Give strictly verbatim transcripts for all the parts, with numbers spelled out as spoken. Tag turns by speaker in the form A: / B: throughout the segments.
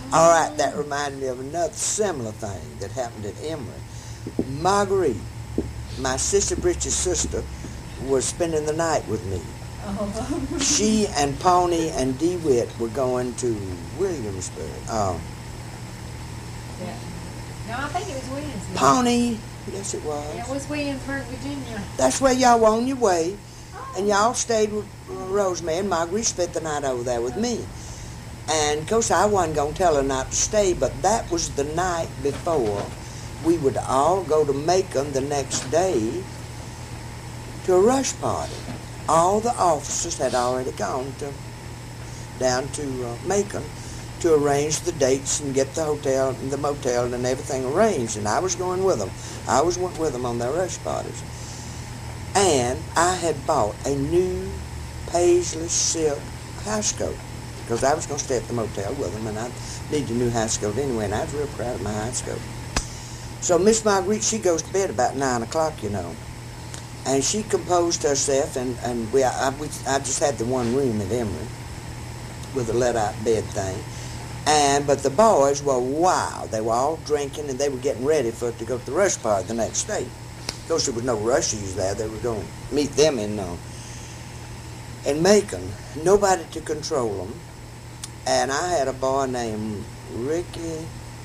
A: All right, that reminded me of another similar thing that happened at Emory. Marguerite, my sister Bridget's sister, was spending the night with me.
B: Oh.
A: She and Pawnee and DeWitt were going to Williamsburg. Um,
B: Yeah. No, I think it was Williamsburg.
A: Pawnee, yes it was.
B: Yeah, it was Williamsburg, Virginia.
A: That's where y'all were on your way. And y'all stayed with uh, Rosemary, and Marguerite spent the night over there with me. And, of course, I wasn't going to tell her not to stay, but that was the night before we would all go to Macon the next day to a rush party. All the officers had already gone to down to uh, Macon to arrange the dates and get the hotel and the motel and everything arranged, and I was going with them. I always went with them on their rush parties. And I had bought a new paisley silk house coat because I was going to stay at the motel with them, and I needed a new house coat anyway, and I was real proud of my house coat. So Miss Marguerite, she goes to bed about nine o'clock, you know, and she composed herself, and, and we, I, we, I just had the one room at Emory with a let-out bed thing. And but the boys were wild. They were all drinking, and they were getting ready for to go to the rush party the next day. Of course, there was no rushies there. They were going to meet them in uh, in Macon. Nobody to control them. And I had a boy named Ricky,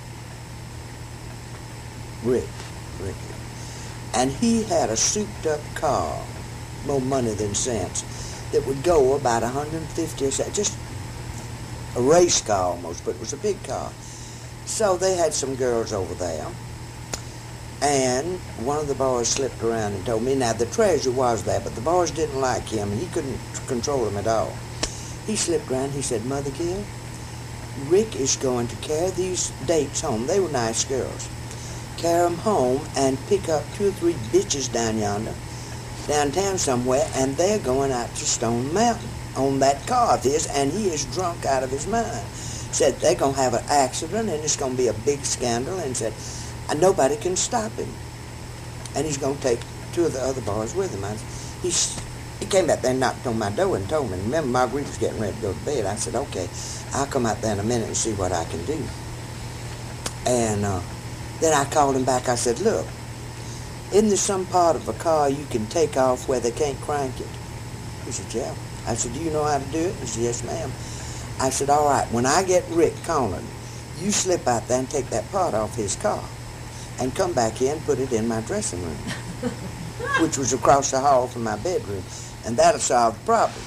A: Rick, Ricky, and he had a souped-up car, more money than sense, that would go about one hundred fifty or so, just a race car almost, but it was a big car. So they had some girls over there, and one of the boys slipped around and told me, now the treasure was there, but the boys didn't like him, and he couldn't control them at all. He slipped around, he said, Mother Gill, Rick is going to carry these dates home. They were nice girls. Carry them home and pick up two or three bitches down yonder, downtown somewhere, and they're going out to Stone Mountain on that car of his, and he is drunk out of his mind. Said they're going to have an accident, and it's going to be a big scandal, and said, and nobody can stop him. And he's going to take two of the other boys with him. I, he's, he came back there and knocked on my door and told me. Remember, Marguerite was getting ready to go to bed. I said, okay, I'll come out there in a minute and see what I can do. And uh, then I called him back. I said, look, isn't there some part of a car you can take off where they can't crank it? He said, yeah. I said, do you know how to do it? He said, yes, ma'am. I said, all right, when I get Rick cornered, you slip out there and take that part off his car and come back here and put it in my dressing room, which was across the hall from my bedroom, and that'll solve the problem.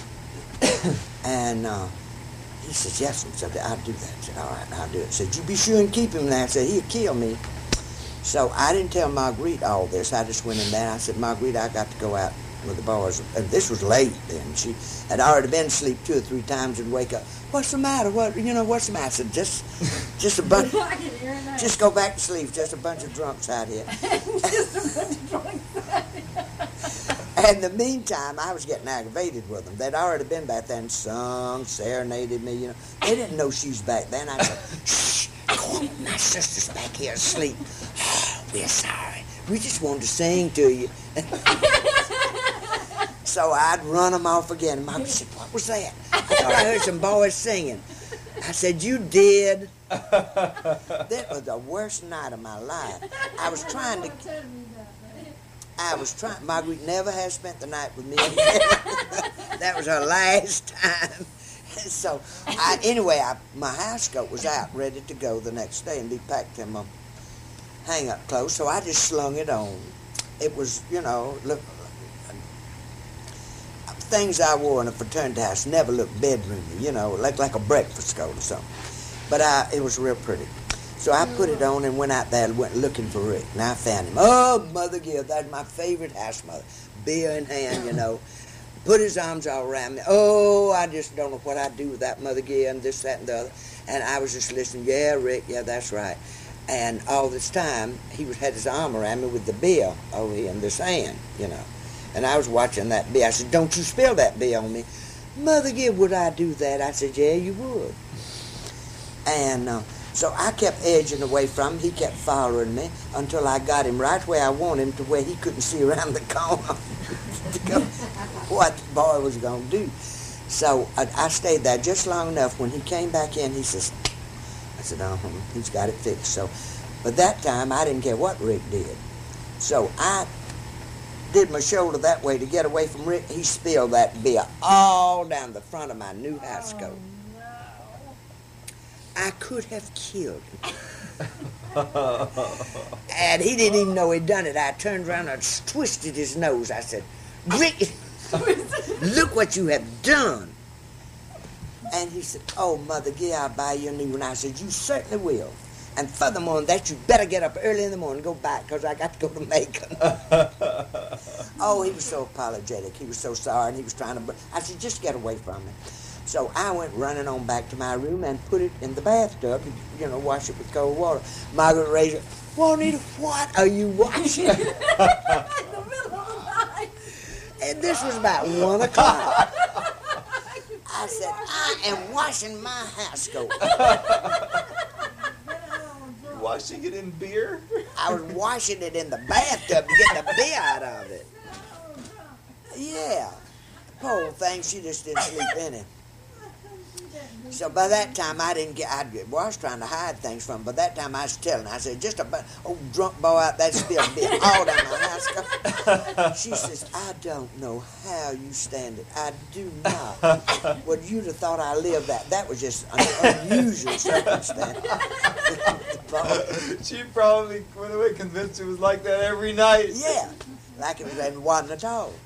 A: And uh, he says, yes, I said, I'll do that. I said, all right, I'll do it. I said, you be sure and keep him there. I said, he'll kill me. So I didn't tell Marguerite all this. I just went in there. I said, Marguerite, I got to go out with the boys. And this was late then. She had already been asleep two or three times and wake up. What's the matter? What you know? What's the matter? I said, just, just a bunch. Just go back to sleep. Just a bunch of drunks out here.
B: Just a bunch of drunks out here.
A: And in the meantime, I was getting aggravated with them. They'd already been back there and sung, serenaded me. You know, they didn't know she was back then. I said, shh, go on, my sister's back here asleep. Oh, we're sorry. We just wanted to sing to you. So I'd run them off again. And Mom said, what was that? I thought I heard some boys singing. I said, you did? That was the worst night of my life. I was trying to... I was trying... Marguerite never has spent the night with me again. That was her last time. So, I, anyway, I, my house coat was out, ready to go the next day and be packed in my hang-up clothes. So I just slung it on. It was, you know, look... Things I wore in a fraternity house never looked bedroomy, you know, like like a breakfast coat or something. But I, it was real pretty. So I put it on and went out there and went looking for Rick. And I found him. Oh, Mother Gill, that's my favorite house mother. Beer in hand, you know. Put his arms all around me. Oh, I just don't know what I'd do with that Mother Gill and this, that, and the other. And I was just listening. Yeah, Rick, yeah, that's right. And all this time, he was had his arm around me with the beer over here in this hand, you know. And I was watching that beer. I said, don't you spill that beer on me. Mother Gill, would I do that? I said, yeah, you would. And uh, so I kept edging away from him. He kept following me until I got him right where I want him, to where he couldn't see around the corner to go what the boy was going to do. So I, I stayed there just long enough. When he came back in, he says, said, uh-huh, he's got it fixed. So, but that time I didn't care what Rick did. So I did my shoulder that way to get away from Rick. He spilled that beer all down the front of my new house coat.
B: Oh, no.
A: I could have killed him. And he didn't even know he'd done it. I turned around and twisted his nose. I said, Rick, look what you have done. And he said, oh, Mother, yeah, I'll buy you a new one. I said, you certainly will. And furthermore than that, you better get up early in the morning and go back because I got to go to Macon. Oh, he was so apologetic. He was so sorry, and he was trying to... I said, just get away from me. So I went running on back to my room and put it in the bathtub, and, you know, wash it with cold water. Margaret raised it. Juanita, what are you washing?
B: In the middle of the night.
A: And this was about one o'clock. I said, I am washing my house coat.
C: Washing it in beer?
A: I was washing it in the bathtub to get the beer out of it. Yeah. Poor thing, she just didn't sleep in it. So by that time, I didn't get, I well, I was trying to hide things from her. By that time, I was telling her, I said, just a old drunk boy out there spilled beer all down my house coat. She says, I don't know how you stand it. I do not. Well, you'd have thought I lived that. That was just an unusual circumstance.
C: She probably went away convinced it was like that every night.
A: Yeah. Like it was, and wasn't at all.